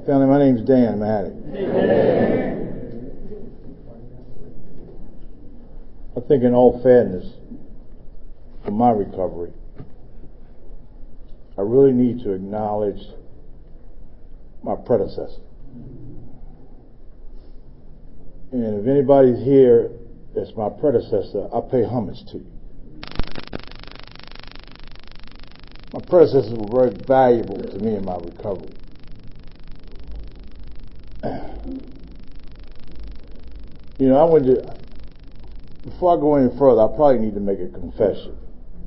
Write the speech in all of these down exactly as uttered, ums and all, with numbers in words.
Family, my name's Dan Maddox. I think in all fairness, for my recovery, I really need to acknowledge my predecessor. And if anybody's here that's my predecessor, I pay homage to you. My predecessors were very valuable to me in my recovery. You know, I went to, before I go any further, I probably need to make a confession.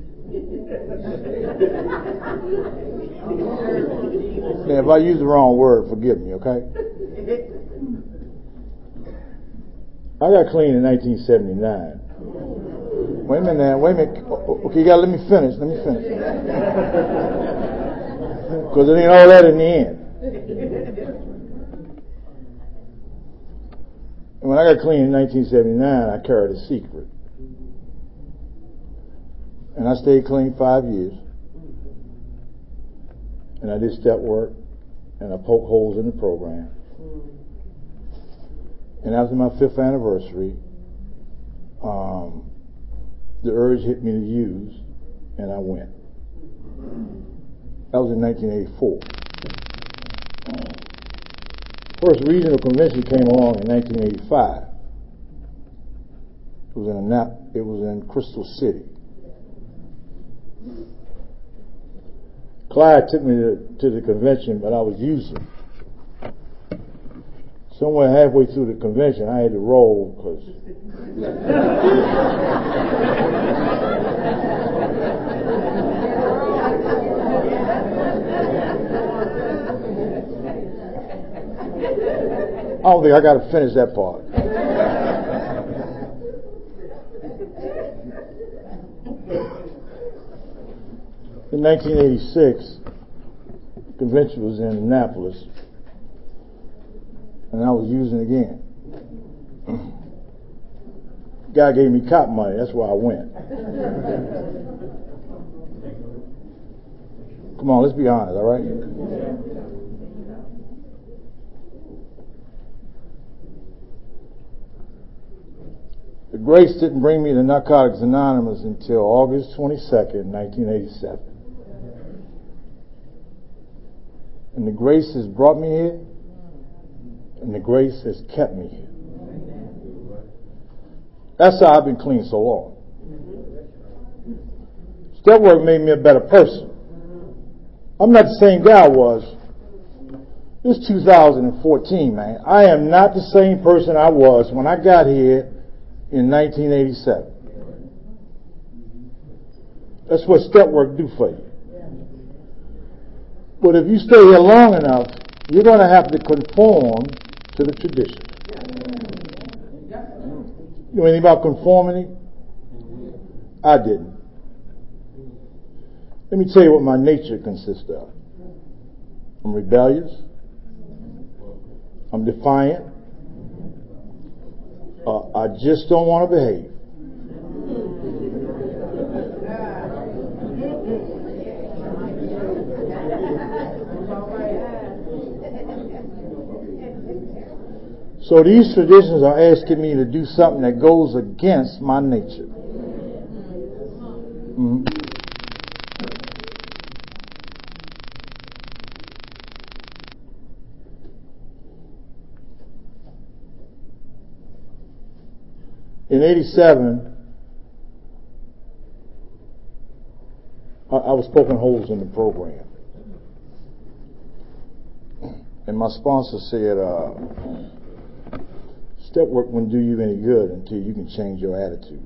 Now, if I use the wrong word, forgive me, okay? I got clean in nineteen seventy-nine. Wait a minute now, wait a minute. Okay, you gotta let me finish, let me finish. Because it ain't all that in the end. And when I got clean in nineteen seventy-nine, I carried a secret. And I stayed clean five years. And I did step work, and I poked holes in the program. And after my fifth anniversary, um, the urge hit me to use, and I went. That was in nineteen eighty-four. First regional convention came along in nineteen eighty-five. It was in a nap, it was in Crystal City. Clyde took me to, to the convention, but I was using. Somewhere halfway through the convention, I had to roll because I don't think I got to finish that part. In nineteen eighty-six, the convention was in Annapolis, and I was using again. Guy gave me cop money, that's where I went. Come on, let's be honest, all right? The grace didn't bring me to Narcotics Anonymous until August twenty-second, nineteen eighty-seven. And the grace has brought me here, and the grace has kept me here. That's how I've been clean so long. Step work made me a better person. I'm not the same guy I was. It's two thousand fourteen, man. I am not the same person I was when I got here in nineteen eighty-seven. That's what step work do for you. But if you stay here long enough, you're going to have to conform to the tradition. You know anything about conformity? I didn't. Let me tell you what my nature consists of. I'm rebellious. I'm defiant. Uh, I just don't want to behave. So these traditions are asking me to do something that goes against my nature. Mm-hmm. In eighty-seven, I, I was poking holes in the program. And my sponsor said, uh, step work wouldn't do you any good until you can change your attitude.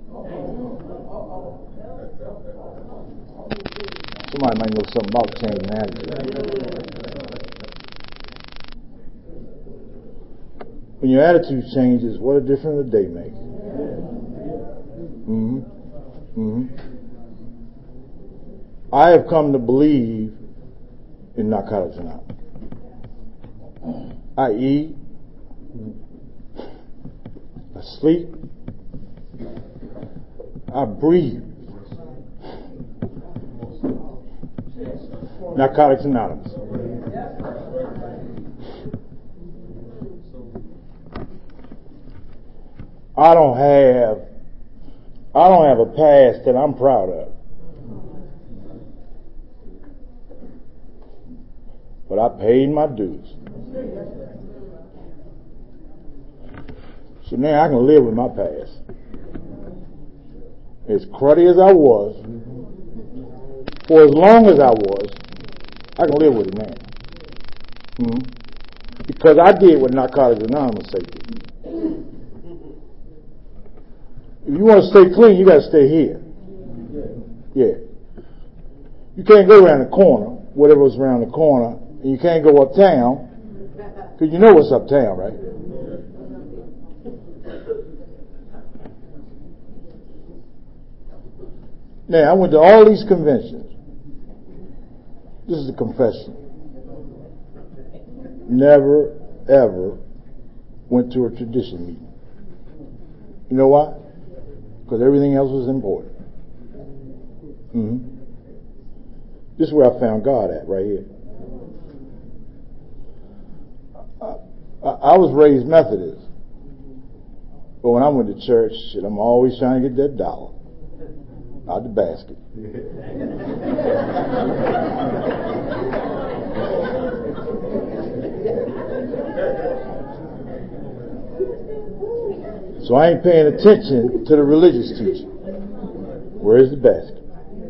Somebody might know something about changing attitude. When your attitude changes, what a difference a day makes. Mm-hmm. Mm-hmm. I have come to believe in Narcotics Anonymous. I eat, I sleep, I breathe. Narcotics Anonymous. I don't have, I don't have a past that I'm proud of. But I paid my dues. So now I can live with my past. As cruddy as I was, for as long as I was, I can live with it now. Mm-hmm. Because I did what Narcotics Anonymous said. If you want to stay clean, you got to stay here. Yeah. You can't go around the corner, whatever's around the corner, and you can't go uptown, because you know what's uptown, right? Now, I went to all these conventions. This is a confession. Never, ever went to a tradition meeting. You know why? Because everything else was important. Mm-hmm. This is where I found God at, right here. I, I, I was raised Methodist. But when I went to church, shit, I'm always trying to get that dollar out the basket. So I ain't paying attention to the religious teaching. Where's the basket?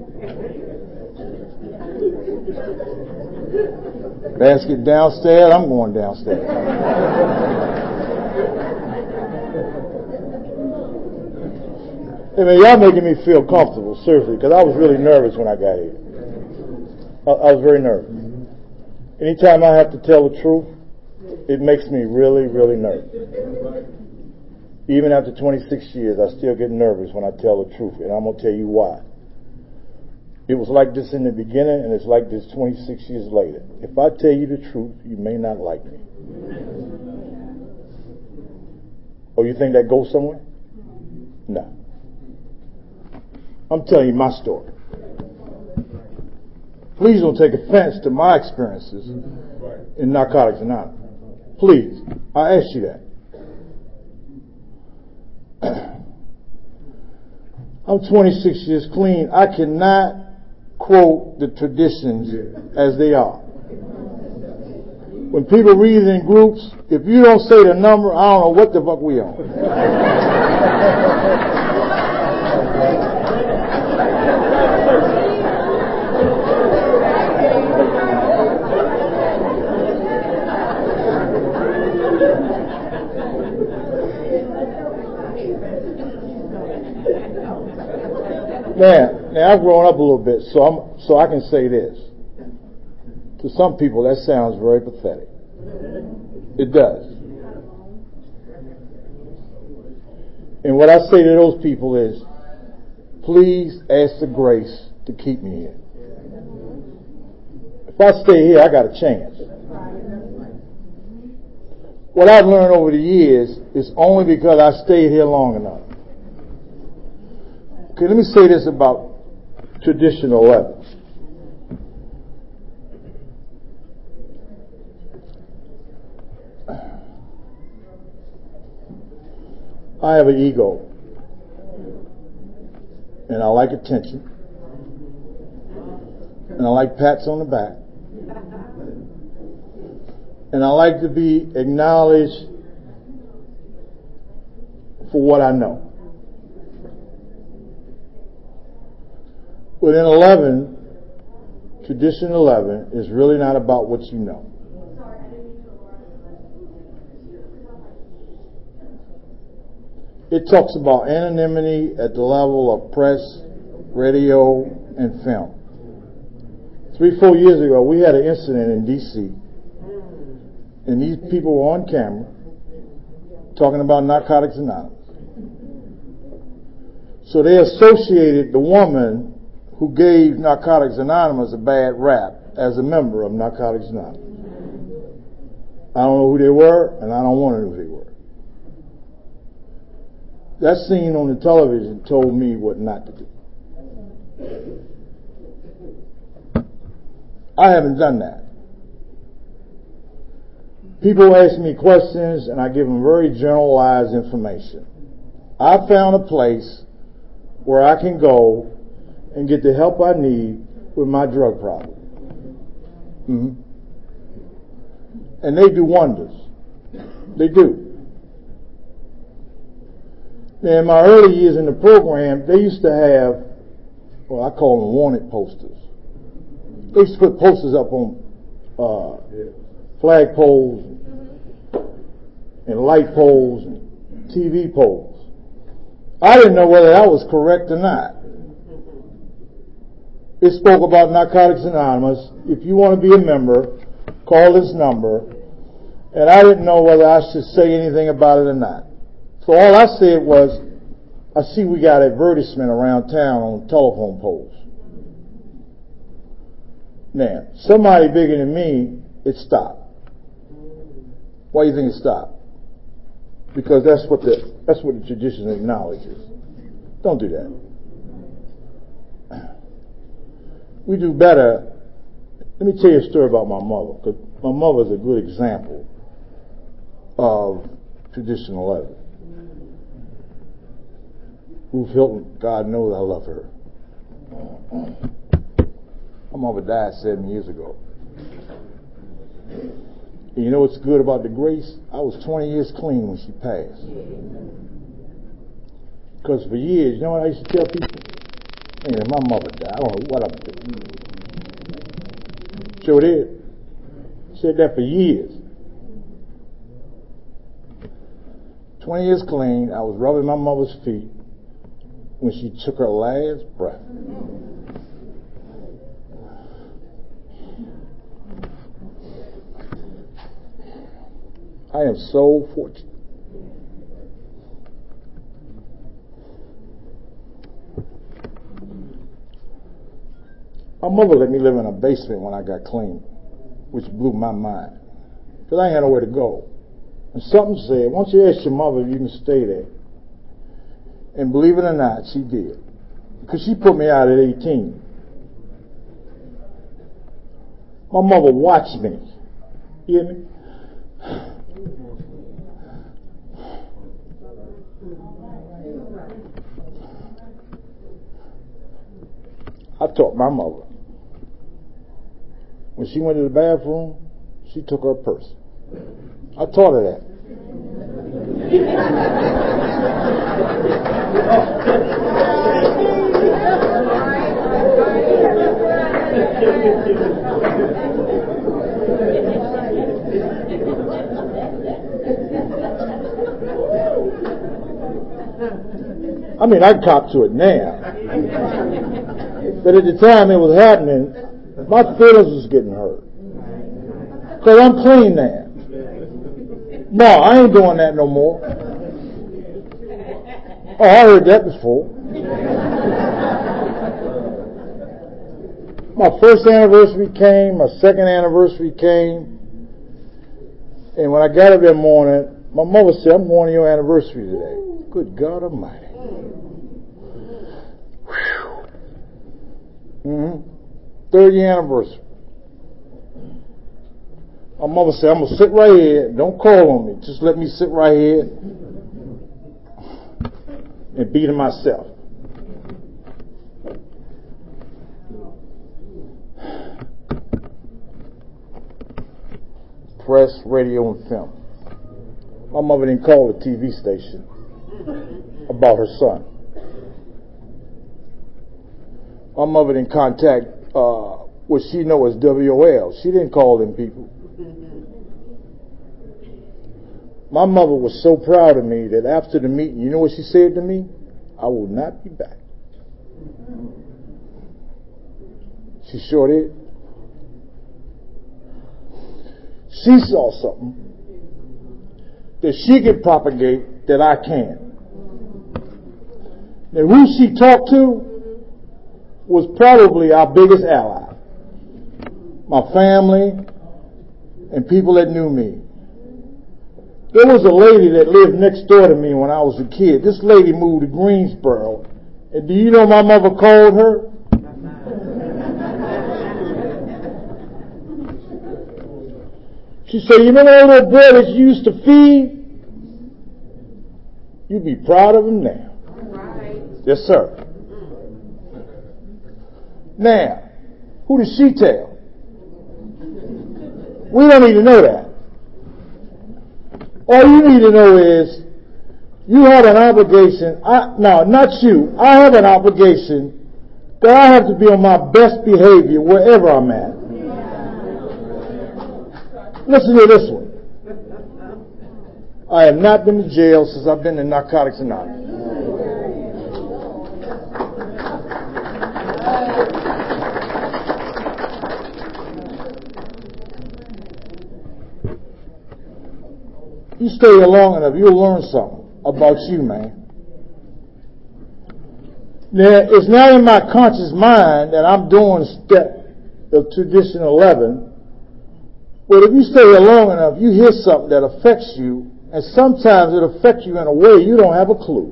Basket downstairs, I'm going downstairs. Hey man, y'all making me feel comfortable, seriously, because I was really nervous when I got here. I, I was very nervous. Anytime I have to tell the truth, it makes me really, really nervous. Even after twenty-six years, I still get nervous when I tell the truth, and I'm going to tell you why. It was like this in the beginning, and it's like this twenty-six years later. If I tell you the truth, you may not like me. Oh, you think that goes somewhere? No. I'm telling you my story. Please don't take offense to my experiences in Narcotics Anonymous. Please, I ask you that. I'm twenty-six years clean. I cannot quote the traditions as they are. When people read it in groups, if you don't say the number, I don't know what the fuck we on. Now, now I've grown up a little bit, so I'm so I can say this. To some people, that sounds very pathetic. It does. And what I say to those people is, please ask the grace to keep me here. If I stay here, I got a chance. What I've learned over the years is only because I stayed here long enough. Okay, let me say this about traditional levels. I have an ego, and I like attention, and I like pats on the back, and I like to be acknowledged for what I know. Within eleven, tradition eleven is really not about what you know. It talks about anonymity at the level of press, radio, and film. Three, four years ago, we had an incident in D C, and these people were on camera talking about Narcotics Anonymous. So they associated the woman who gave Narcotics Anonymous a bad rap as a member of Narcotics Anonymous. I don't know who they were, and I don't want to know who they were. That scene on the television told me what not to do. I haven't done that. People ask me questions, and I give them very generalized information. I found a place where I can go and get the help I need with my drug problem. Mm-hmm. And they do wonders. They do. Now, in my early years in the program, they used to have, well, I call them wanted posters. They used to put posters up on uh, flag poles and light poles and T V poles. I didn't know whether that was correct or not. It spoke about Narcotics Anonymous. If you want to be a member, call this number. And I didn't know whether I should say anything about it or not. So all I said was, I see we got advertisement around town on telephone poles. Now, somebody bigger than me, it stopped. Why do you think it stopped? Because that's what the that's what the tradition acknowledges. Don't do that. We do better. Let me tell you a story about my mother, because my mother is a good example of traditional leather. Ruth Hilton, God knows I love her. My mother died seven years ago. And you know what's good about the grace? I was twenty years clean when she passed. Because for years, you know what I used to tell people? Man, my mother died. I don't know what I'm doing. Sure did. Said that for years. twenty years clean, I was rubbing my mother's feet when she took her last breath. I am so fortunate. My mother let me live in a basement when I got clean, which blew my mind, because I had nowhere to go. And something said, why don't you ask your mother if you can stay there? And believe it or not, she did. Because she put me out at eighteen. My mother watched me. You hear me? I taught my mother. When she went to the bathroom, she took her purse. I taught her that. I mean, I cop to it now. But at the time it was happening, my feelings was getting hurt. Because I'm clean now. No, I ain't doing that no more. Oh, I heard that before. My first anniversary came, my second anniversary came, and when I got up that morning, my mother said, I'm going to your anniversary today. Good God Almighty. Mm-hmm. Third year anniversary. My mother said, I'm going to sit right here. Don't call on me. Just let me sit right here and be to myself. Press, radio, and film. My mother didn't call the T V station about her son. My mother didn't contact uh, what she know as W O L. She didn't call them people. My mother was so proud of me that after the meeting, you know what she said to me? I will not be back. She sure did. She saw something that she could propagate that I can't. Now, who she talked to was probably our biggest ally. My family and people that knew me. There was a lady that lived next door to me when I was a kid. This lady moved to Greensboro. And do you know my mother called her? She said, you remember that little boy that you used to feed? You'd be proud of him now. Right. Yes, sir. Now, who did she tell? We don't need to know that. All you need to know is you have an obligation. I, no, not you. I have an obligation that I have to be on my best behavior wherever I'm at. Listen to this one. I have not been to jail since I've been in Narcotics Anonymous. You stay here long enough, you'll learn something about you, man. Now, it's not in my conscious mind that I'm doing step of tradition eleven, but if you stay here long enough, you hear something that affects you, and sometimes it affects you in a way you don't have a clue.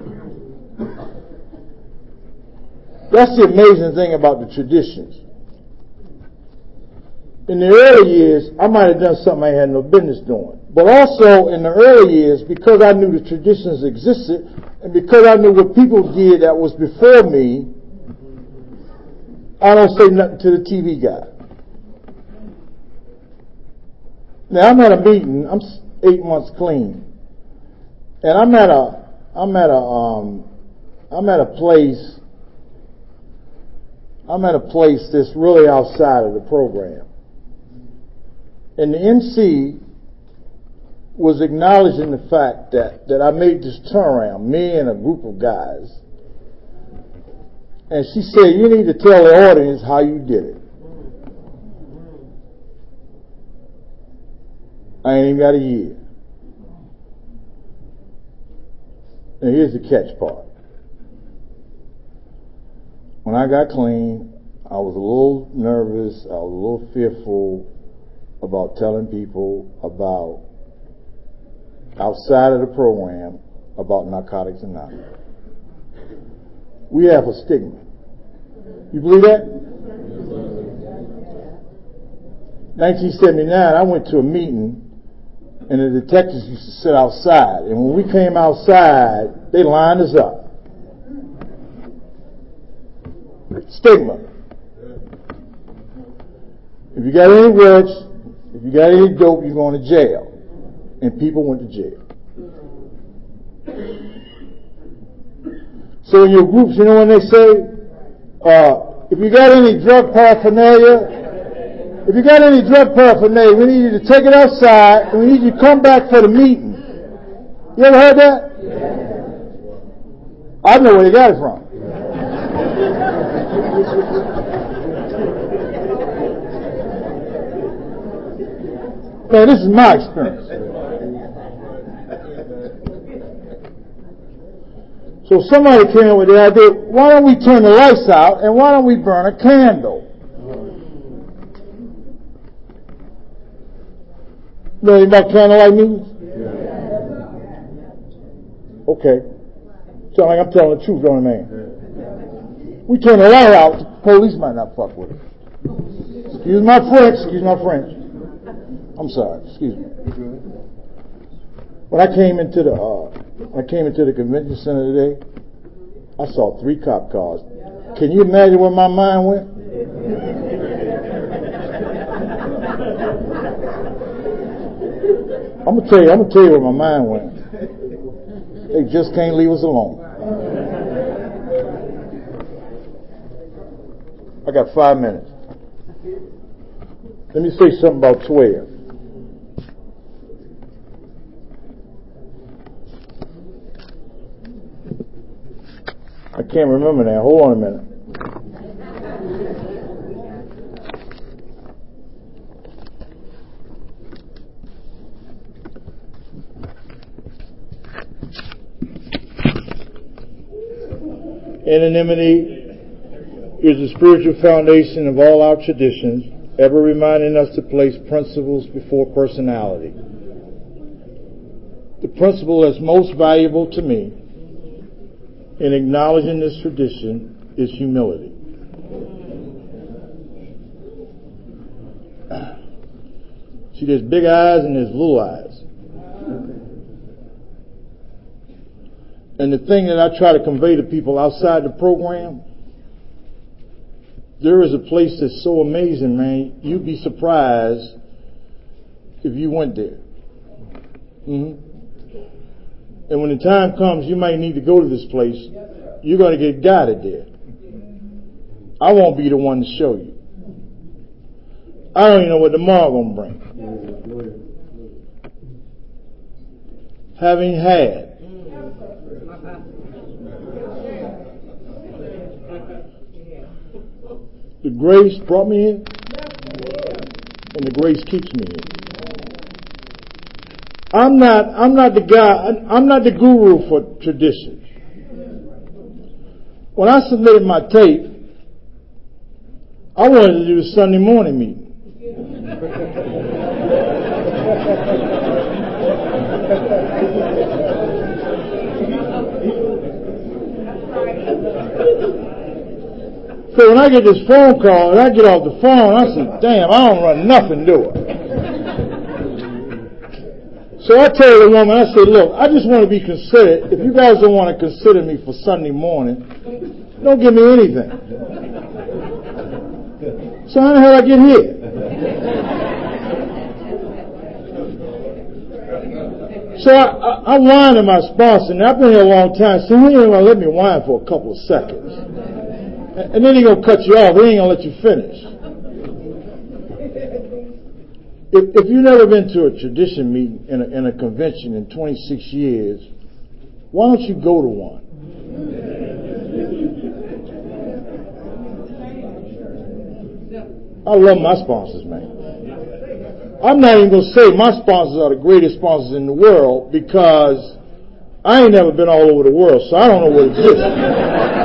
That's the amazing thing about the traditions. In the early years, I might have done something I had no business doing. But also in the early years, because I knew the traditions existed, and because I knew what people did that was before me, I don't say nothing to the T V guy. Now I'm at a meeting. I'm eight months clean, and I'm at a I'm at a um I'm at a place. I'm at a place that's really outside of the program, and the M C was acknowledging the fact that, that I made this turnaround, me and a group of guys. And she said, you need to tell the audience how you did it. I ain't even got a year. Now here's the catch part. When I got clean, I was a little nervous, I was a little fearful about telling people about outside of the program about Narcotics Anonymous. We have a stigma. You believe that? nineteen seventy-nine, I went to a meeting, and the detectives used to sit outside. And when we came outside, they lined us up. Stigma. If you got any drugs, if you got any dope, you're going to jail. And people went to jail. So in your groups, you know when they say, uh, if you got any drug paraphernalia, if you got any drug paraphernalia, we need you to take it outside, and we need you to come back for the meeting. You ever heard that? I know where they got it from. Man, this is my experience. So somebody came up with the idea, why don't we turn the lights out and why don't we burn a candle? Know anything about candlelight meetings? Okay. Sound like I'm telling the truth, don't I, man? We turn the light out, the police might not fuck with it. Excuse my French, excuse my French. I'm sorry, excuse me. When I came into the uh, I came into the convention center today, I saw three cop cars. Can you imagine where my mind went? I'm gonna tell you, I'm gonna tell you where my mind went. They just can't leave us alone. I got five minutes. Let me say something about swear. I can't remember now. Hold on a minute. Anonymity is the spiritual foundation of all our traditions, ever reminding us to place principles before personality. The principle that's most valuable to me in acknowledging this tradition is humility. See, there's big eyes and there's little eyes. And the thing that I try to convey to people outside the program, there is a place that's so amazing, man. You'd be surprised if you went there. Mm-hmm. And when the time comes, you might need to go to this place. You're going to get guided there. I won't be the one to show you. I don't even know what tomorrow going to bring. Having had the grace brought me in, and the grace keeps me here. I'm not, I'm not the guy, I'm not the guru for tradition. When I submitted my tape, I wanted to do the Sunday morning meeting. So when I get this phone call and I get off the phone, I said, damn, I don't run nothing, do I? So I tell the woman, I said, look, I just want to be considered. If you guys don't want to consider me for Sunday morning, don't give me anything. So how the hell I get here? So I, I, I whined to my sponsor, and I've been here a long time, so he ain't going to let me whine for a couple of seconds. And then he's going to cut you off. He ain't going to let you finish. If, if you've never been to a tradition meeting in a, in a convention in twenty-six years, why don't you go to one? I love my sponsors, man. I'm not even going to say my sponsors are the greatest sponsors in the world because I ain't never been all over the world, so I don't know what exists.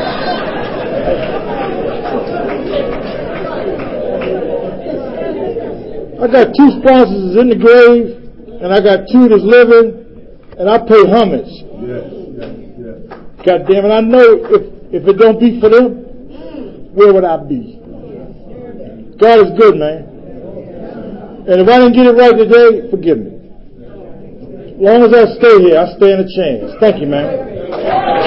I got two sponsors in the grave, and I got two that's living, and I pay homage. Yes, yes, yes. God damn it, I know if, if it don't be for them, where would I be? God is good, man. And if I didn't get it right today, forgive me. As long as I stay here, I stand a chance. Thank you, man.